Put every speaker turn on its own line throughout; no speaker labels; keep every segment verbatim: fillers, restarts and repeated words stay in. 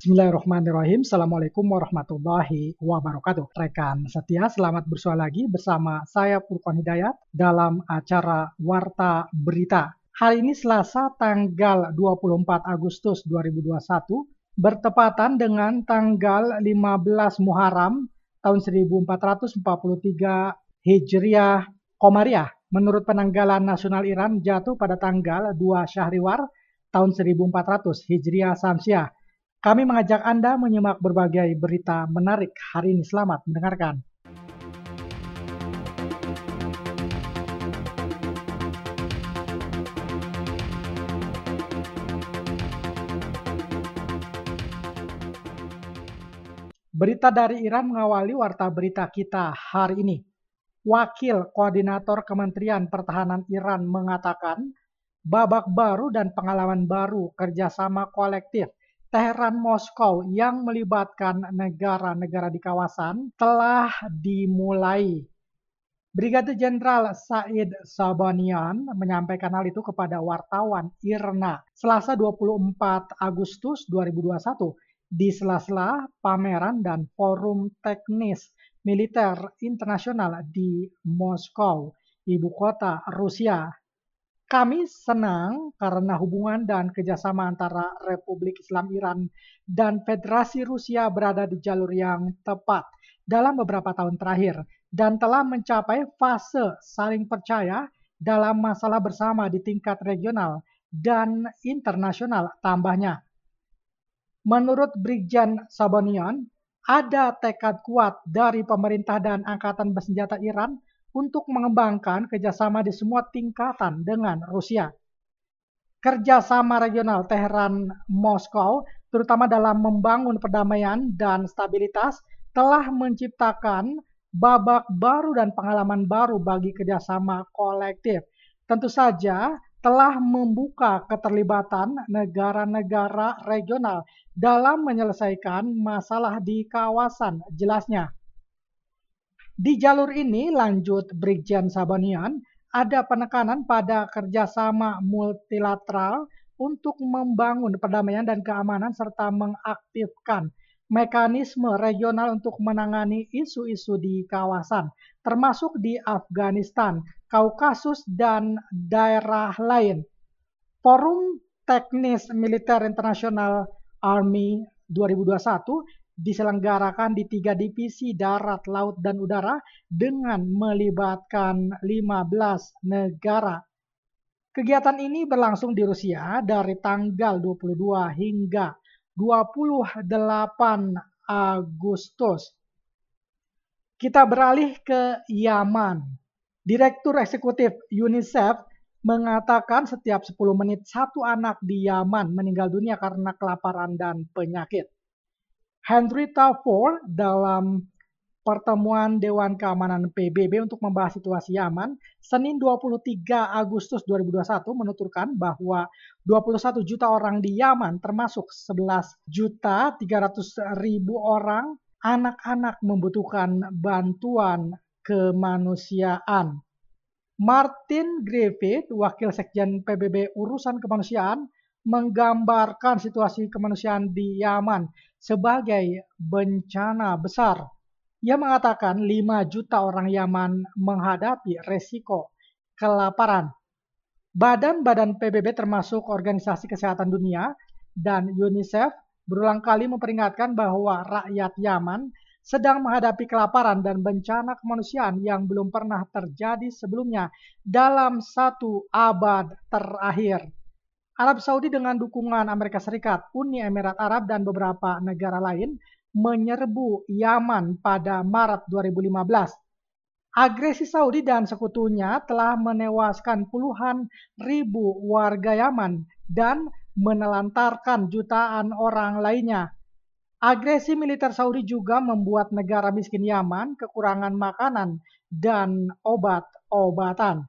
Bismillahirrahmanirrahim. Assalamualaikum warahmatullahi wabarakatuh. Rekan setia, selamat bersua lagi bersama saya Furqan Hidayat dalam acara Warta Berita. Hari ini Selasa tanggal dua puluh empat Agustus dua ribu dua puluh satu bertepatan dengan tanggal lima belas Muharram tahun seribu empat ratus empat puluh tiga Hijriah Komariah. Menurut penanggalan nasional Iran jatuh pada tanggal dua Syahriwar tahun seribu empat ratus Hijriah Samsiah. Kami mengajak Anda menyimak berbagai berita menarik hari ini. Selamat mendengarkan. Berita dari Iran mengawali warta berita kita hari ini. Wakil Koordinator Kementerian Pertahanan Iran mengatakan, babak baru dan pengalaman baru kerjasama kolektif Teheran-Moskow yang melibatkan negara-negara di kawasan telah dimulai. Brigadir Jenderal Said Sabanian menyampaikan hal itu kepada wartawan IRNA Selasa dua puluh empat Agustus dua ribu dua puluh satu di sela-sela pameran dan forum teknis militer internasional di Moskow, ibu kota Rusia. Kami senang karena hubungan dan kerjasama antara Republik Islam Iran dan Federasi Rusia berada di jalur yang tepat dalam beberapa tahun terakhir dan telah mencapai fase saling percaya dalam masalah bersama di tingkat regional dan internasional, tambahnya. Menurut Brigjen Sabanian, ada tekad kuat dari pemerintah dan angkatan bersenjata Iran untuk mengembangkan kerjasama di semua tingkatan dengan Rusia. Kerjasama regional Teheran-Moskow, terutama dalam membangun perdamaian dan stabilitas, telah menciptakan babak baru dan pengalaman baru bagi kerjasama kolektif. Tentu saja telah membuka keterlibatan negara-negara regional dalam menyelesaikan masalah di kawasan, jelasnya. Di jalur ini, lanjut Brigjen Sabanian, ada penekanan pada kerjasama multilateral untuk membangun perdamaian dan keamanan serta mengaktifkan mekanisme regional untuk menangani isu-isu di kawasan, termasuk di Afghanistan, Kaukasus, dan daerah lain. Forum Teknis Militer Internasional Army dua ribu dua puluh satu diselenggarakan di tiga divisi darat, laut, dan udara dengan melibatkan lima belas negara. Kegiatan ini berlangsung di Rusia dari tanggal dua puluh dua hingga dua puluh delapan Agustus. Kita beralih ke Yaman. Direktur Eksekutif UNICEF mengatakan setiap sepuluh menit satu anak di Yaman meninggal dunia karena kelaparan dan penyakit. Henrietta Fore dalam pertemuan Dewan Keamanan P B B untuk membahas situasi Yaman Senin dua puluh tiga Agustus dua ribu dua puluh satu menuturkan bahwa dua puluh satu juta orang di Yaman termasuk sebelas juta tiga ratus ribu orang anak-anak membutuhkan bantuan kemanusiaan. Martin Griffith, Wakil Sekjen P B B Urusan Kemanusiaan, menggambarkan situasi kemanusiaan di Yaman sebagai bencana besar. Ia mengatakan lima juta orang Yaman menghadapi resiko kelaparan. Badan-badan P B B termasuk Organisasi Kesehatan Dunia dan UNICEF berulang kali memperingatkan bahwa rakyat Yaman sedang menghadapi kelaparan dan bencana kemanusiaan yang belum pernah terjadi sebelumnya dalam satu abad terakhir. Arab Saudi dengan dukungan Amerika Serikat, Uni Emirat Arab, dan beberapa negara lain menyerbu Yaman pada Maret dua ribu lima belas. Agresi Saudi dan sekutunya telah menewaskan puluhan ribu warga Yaman dan menelantarkan jutaan orang lainnya. Agresi militer Saudi juga membuat negara miskin Yaman kekurangan makanan dan obat-obatan.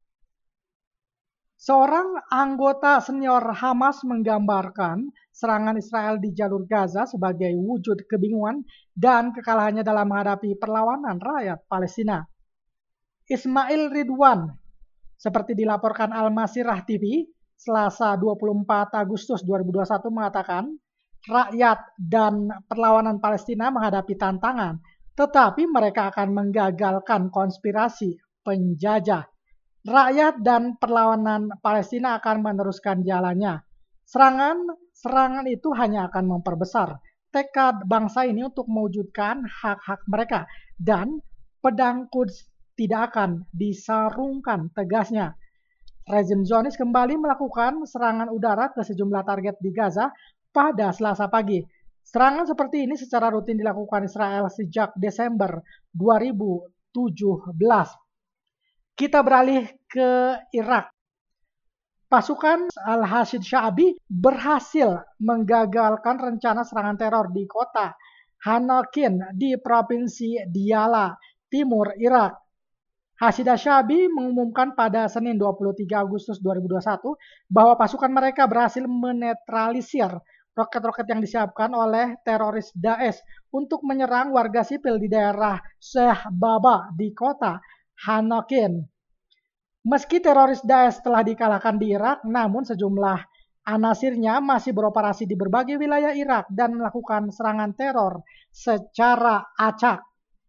Seorang anggota senior Hamas menggambarkan serangan Israel di jalur Gaza sebagai wujud kebingungan dan kekalahannya dalam menghadapi perlawanan rakyat Palestina. Ismail Ridwan, seperti dilaporkan Al Masirah T V, Selasa dua puluh empat Agustus dua ribu dua puluh satu mengatakan, rakyat dan perlawanan Palestina menghadapi tantangan, tetapi mereka akan menggagalkan konspirasi penjajah. Rakyat dan perlawanan Palestina akan meneruskan jalannya. Serangan-serangan itu hanya akan memperbesar tekad bangsa ini untuk mewujudkan hak-hak mereka, dan pedang Quds tidak akan disarungkan, tegasnya. Rezim Zionis kembali melakukan serangan udara ke sejumlah target di Gaza pada Selasa pagi. Serangan seperti ini secara rutin dilakukan Israel sejak Desember dua ribu tujuh belas. Kita beralih ke Irak. Pasukan Al-Hashid Sha'bi berhasil menggagalkan rencana serangan teror di kota Hanakin di Provinsi Diyala, Timur Irak. Hashid Sha'bi mengumumkan pada Senin dua puluh tiga Agustus dua ribu dua puluh satu bahwa pasukan mereka berhasil menetralisir roket-roket yang disiapkan oleh teroris Daesh untuk menyerang warga sipil di daerah Sheikh Baba di kota Hanakin. Meski teroris Daesh telah dikalahkan di Irak, namun sejumlah anasirnya masih beroperasi di berbagai wilayah Irak dan melakukan serangan teror secara acak.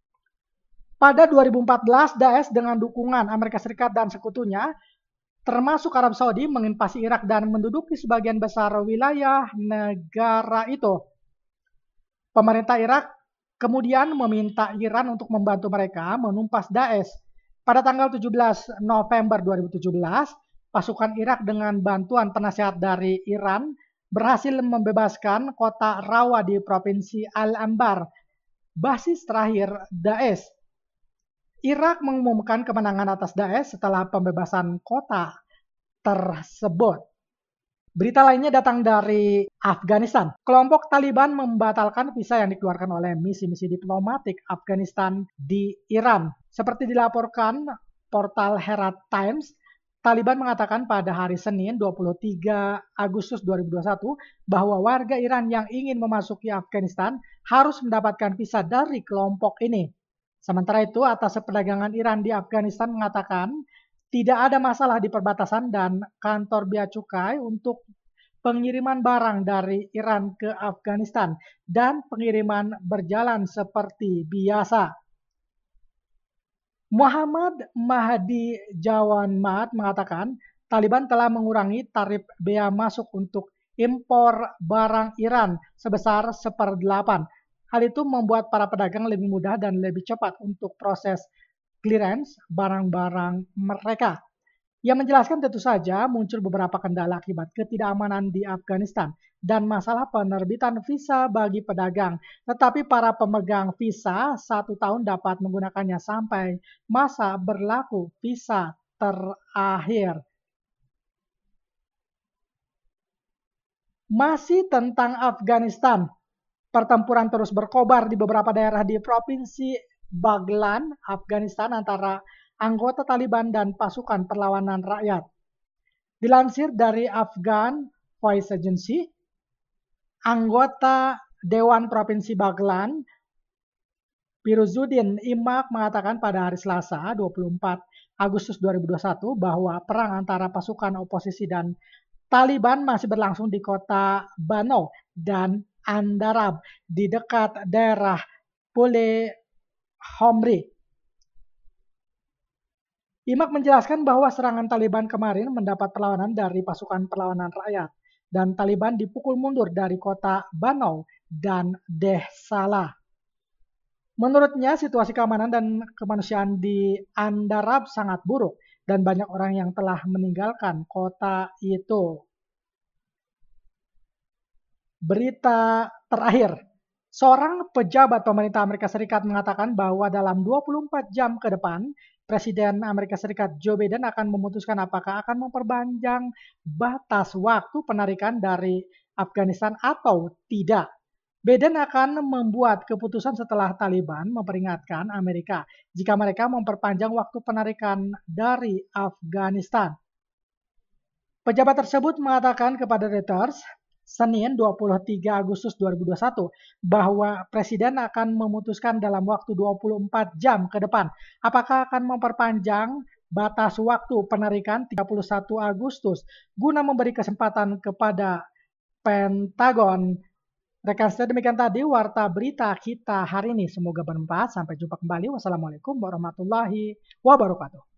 Pada dua ribu empat belas, Daesh dengan dukungan Amerika Serikat dan sekutunya, termasuk Arab Saudi, menginvasi Irak dan menduduki sebagian besar wilayah negara itu. Pemerintah Irak kemudian meminta Iran untuk membantu mereka menumpas Daesh. Pada tanggal tujuh belas November dua ribu tujuh belas, pasukan Irak dengan bantuan penasihat dari Iran berhasil membebaskan kota Rawa di Provinsi Al-Anbar, basis terakhir Daesh. Irak mengumumkan kemenangan atas Daesh setelah pembebasan kota tersebut. Berita lainnya datang dari Afghanistan. Kelompok Taliban membatalkan visa yang dikeluarkan oleh misi-misi diplomatik Afghanistan di Iran. Seperti dilaporkan portal Herald Times, Taliban mengatakan pada hari Senin dua puluh tiga Agustus dua ribu dua puluh satu bahwa warga Iran yang ingin memasuki Afghanistan harus mendapatkan visa dari kelompok ini. Sementara itu, atas perdagangan Iran di Afghanistan mengatakan tidak ada masalah di perbatasan dan kantor bea cukai untuk pengiriman barang dari Iran ke Afghanistan dan pengiriman berjalan seperti biasa. Muhammad Mahdi Jawanmat mengatakan Taliban telah mengurangi tarif bea masuk untuk impor barang Iran sebesar seperdelapan. Hal itu membuat para pedagang lebih mudah dan lebih cepat untuk proses clearance barang-barang mereka. Ia menjelaskan tentu saja muncul beberapa kendala akibat ketidakamanan di Afghanistan dan masalah penerbitan visa bagi pedagang. Tetapi para pemegang visa satu tahun dapat menggunakannya sampai masa berlaku visa terakhir. Masih tentang Afghanistan. Pertempuran terus berkobar di beberapa daerah di Provinsi Baghlan, Afghanistan antara anggota Taliban dan pasukan perlawanan rakyat. Dilansir dari Afghan Voice Agency, anggota Dewan Provinsi Baghlan, Piruzuddin Imaq mengatakan pada hari Selasa dua puluh empat Agustus dua ribu dua puluh satu bahwa perang antara pasukan oposisi dan Taliban masih berlangsung di kota Bano dan Andarab di dekat daerah Pule Homri. Imaq menjelaskan bahwa serangan Taliban kemarin mendapat perlawanan dari pasukan perlawanan rakyat dan Taliban dipukul mundur dari kota Bano dan Deh Salah. Menurutnya situasi keamanan dan kemanusiaan di Andarab sangat buruk dan banyak orang yang telah meninggalkan kota itu. Berita terakhir, seorang pejabat pemerintah Amerika Serikat mengatakan bahwa dalam dua puluh empat jam ke depan, Presiden Amerika Serikat Joe Biden akan memutuskan apakah akan memperpanjang batas waktu penarikan dari Afghanistan atau tidak. Biden akan membuat keputusan setelah Taliban memperingatkan Amerika jika mereka memperpanjang waktu penarikan dari Afghanistan. Pejabat tersebut mengatakan kepada Reuters Senin dua puluh tiga Agustus dua ribu dua puluh satu bahwa Presiden akan memutuskan dalam waktu dua puluh empat jam ke depan apakah akan memperpanjang batas waktu penarikan tiga puluh satu Agustus guna memberi kesempatan kepada Pentagon Rekan saya demikian tadi warta berita kita hari ini. Semoga bermanfaat. Sampai jumpa kembali. Wassalamualaikum warahmatullahi wabarakatuh.